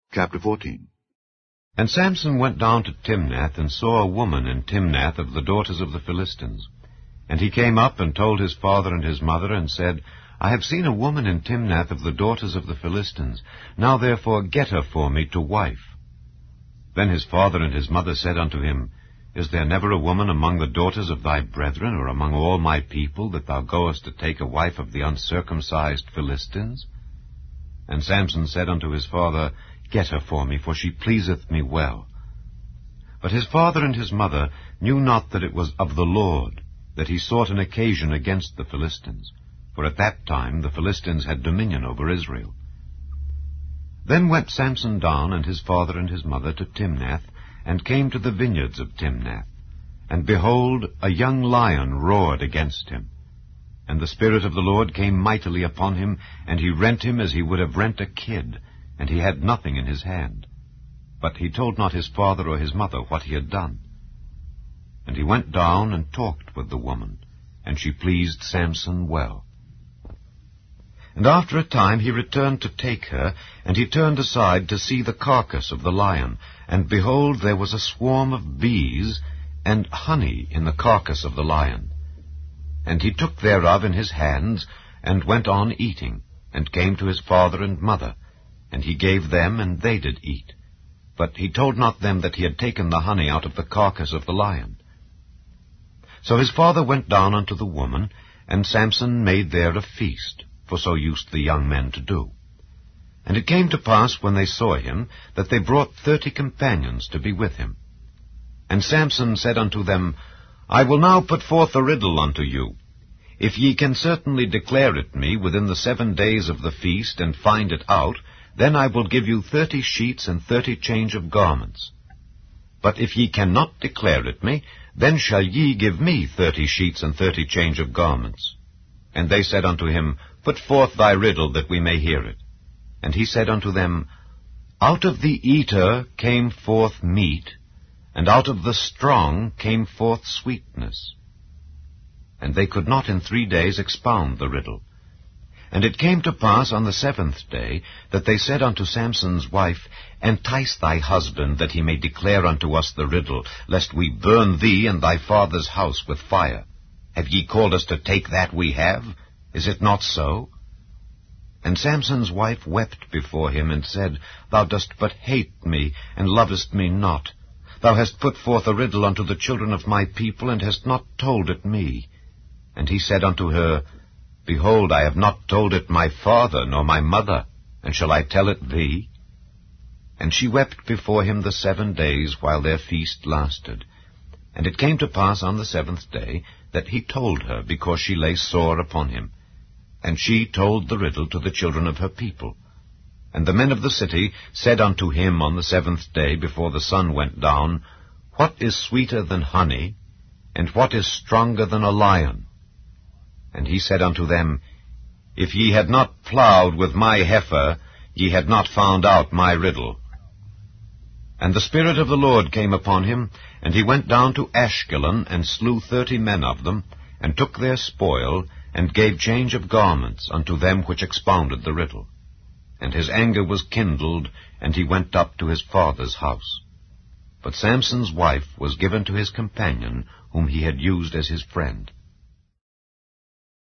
Chapter 14. And Samson went down to Timnath, and saw a woman in Timnath of the daughters of the Philistines. And he came up and told his father and his mother, and said, I have seen a woman in Timnath of the daughters of the Philistines. Now therefore get her for me to wife. Then his father and his mother said unto him, Is there never a woman among the daughters of thy brethren, or among all my people, that thou goest to take a wife of the uncircumcised Philistines? And Samson said unto his father, Get her for me, for she pleaseth me well. But his father and his mother knew not that it was of the Lord, that he sought an occasion against the Philistines, for at that time the Philistines had dominion over Israel. Then went Samson down, and his father and his mother, to Timnath, and came to the vineyards of Timnath. And behold, a young lion roared against him. And the Spirit of the Lord came mightily upon him, and he rent him as he would have rent a kid, and he had nothing in his hand. But he told not his father or his mother what he had done. And he went down and talked with the woman, and she pleased Samson well. And after a time he returned to take her, and he turned aside to see the carcass of the lion, and behold, there was a swarm of bees and honey in the carcass of the lion. And he took thereof in his hands, and went on eating, and came to his father and mother. And he gave them, and they did eat. But he told not them that he had taken the honey out of the carcass of the lion. So his father went down unto the woman, and Samson made there a feast, for so used the young men to do. And it came to pass, when they saw him, that they brought 30 companions to be with him. And Samson said unto them, I will now put forth a riddle unto you. If ye can certainly declare it me within the 7 days of the feast, and find it out, then I will give you 30 sheets and 30 change of garments. But if ye cannot declare it me, then shall ye give me 30 sheets and 30 change of garments. And they said unto him, Put forth thy riddle, that we may hear it. And he said unto them, Out of the eater came forth meat, and out of the strong came forth sweetness. And they could not in 3 days expound the riddle. And it came to pass on the 7th day, that they said unto Samson's wife, Entice thy husband, that he may declare unto us the riddle, lest we burn thee and thy father's house with fire. Have ye called us to take that we have? Is it not so? And Samson's wife wept before him, and said, Thou dost but hate me, and lovest me not. Thou hast put forth a riddle unto the children of my people, and hast not told it me. And he said unto her, Behold, I have not told it my father nor my mother, and shall I tell it thee? And she wept before him the 7 days, while their feast lasted. And it came to pass on the 7th day, that he told her, because she lay sore upon him. And she told the riddle to the children of her people. And the men of the city said unto him on the 7th day, before the sun went down, What is sweeter than honey, and what is stronger than a lion? And he said unto them, If ye had not plowed with my heifer, ye had not found out my riddle. And the Spirit of the Lord came upon him, and he went down to Ashkelon, and slew 30 men of them, and took their spoil, and gave change of garments unto them which expounded the riddle. And his anger was kindled, and he went up to his father's house. But Samson's wife was given to his companion, whom he had used as his friend.